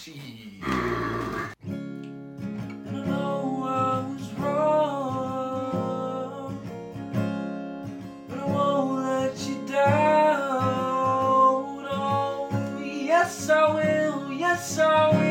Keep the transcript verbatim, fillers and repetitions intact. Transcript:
She. And I know I was wrong, but I won't let you down. Oh, yes I will, yes I will.